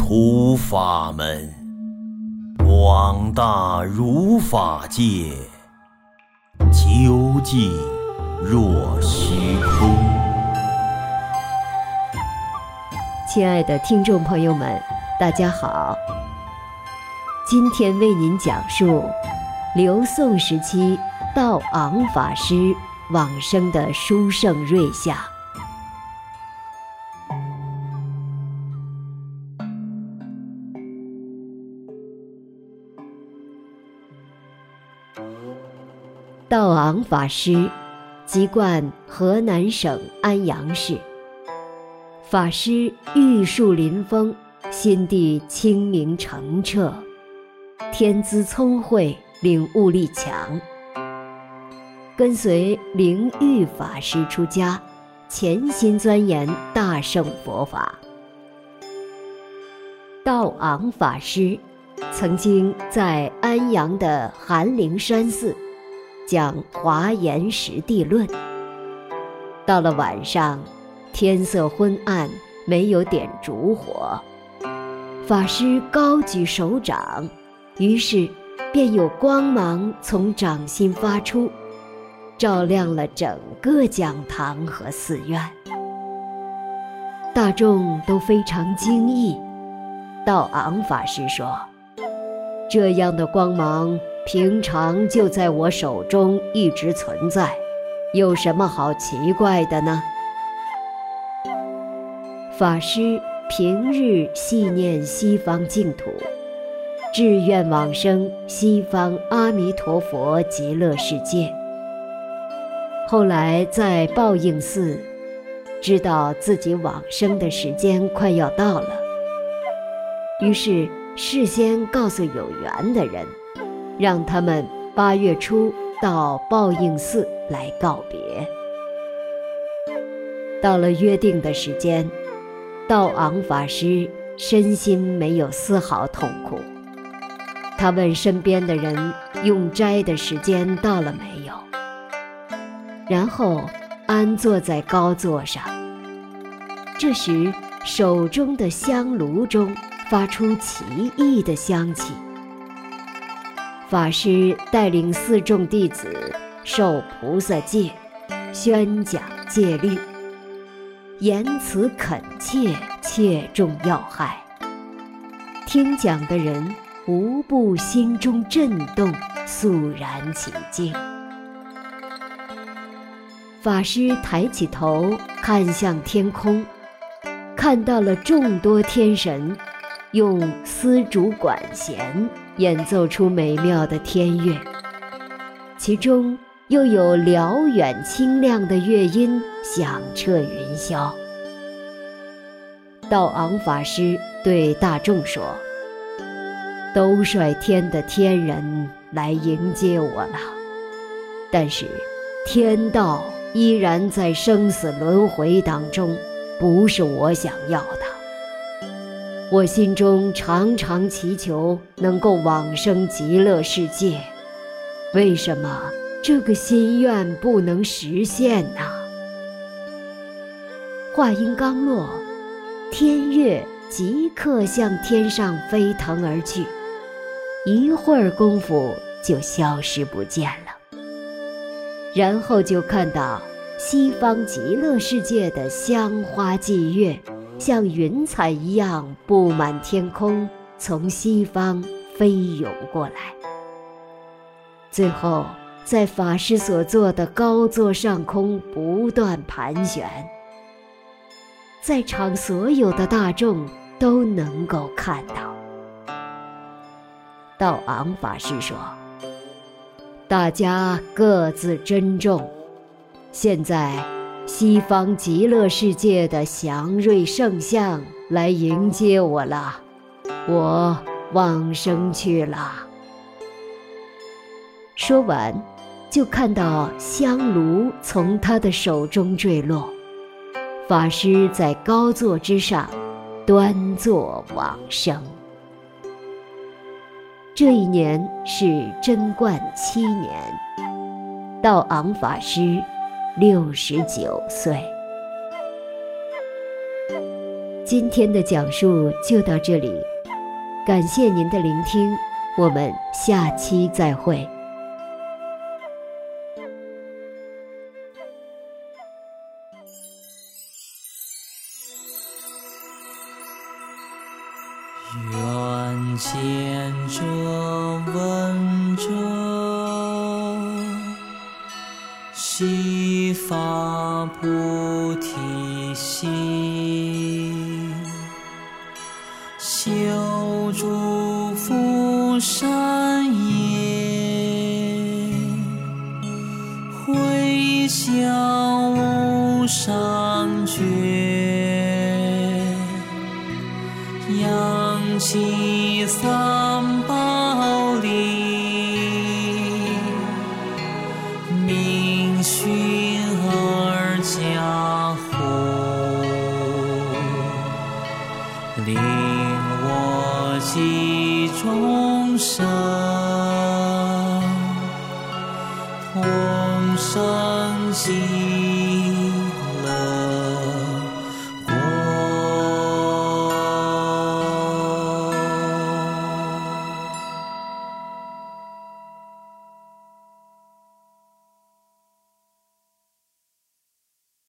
突法门，广大如法界，究竟若虚空。 亲爱的听众朋友们，大家好。今天为您讲述刘宋时期道昂法师往生的殊胜瑞相。道昂法师籍贯河南省安阳市，法师玉树临风，心地清明澄澈，天资聪慧，领悟力强。跟随灵玉法师出家，潜心钻研大乘佛法。道昂法师曾经在安阳的寒灵山寺讲华严实地论。到了晚上，天色昏暗，没有点烛火，法师高举手掌，于是便有光芒从掌心发出，照亮了整个讲堂和寺院。大众都非常惊异。道昂法师说，这样的光芒平常就在我手中一直存在，有什么好奇怪的呢？法师平日系念西方净土，志愿往生西方阿弥陀佛极乐世界。后来在报应寺，知道自己往生的时间快要到了，于是事先告诉有缘的人，让他们8月初到报应寺来告别。到了约定的时间，道昂法师身心没有丝毫痛苦。他问身边的人用斋的时间到了没有，然后安坐在高座上。这时手中的香炉中发出奇异的香气。法师带领四众弟子受菩萨戒，宣讲戒律，言辞恳切，切中要害。听讲的人无不心中震动，肃然起敬。法师抬起头看向天空，看到了众多天神用丝竹管弦演奏出美妙的天乐，其中又有辽远清亮的乐音响彻云霄。道昂法师对大众说，都率天的天人来迎接我了，但是天道依然在生死轮回当中，不是我想要的。我心中常常祈求能够往生极乐世界，为什么这个心愿不能实现呢？话音刚落，天乐即刻向天上飞腾而去，一会儿功夫就消失不见了。然后就看到西方极乐世界的香花霁月像云彩一样布满天空，从西方飞涌过来，最后在法师所坐的高座上空不断盘旋，在场所有的大众都能够看到。道昂法师说，大家各自珍重，现在西方极乐世界的祥瑞圣相来迎接我了，我往生去了。说完，就看到香炉从他的手中坠落，法师在高座之上端坐往生。这一年是贞观7年，道昂法师69岁。 今天的讲述就到这里，感谢您的聆听，我们下期再会。 愿见者闻者，悉发菩提心，修诸福善业，回向无上觉，扬起三宝力，明熏而加护，令我及众生同生极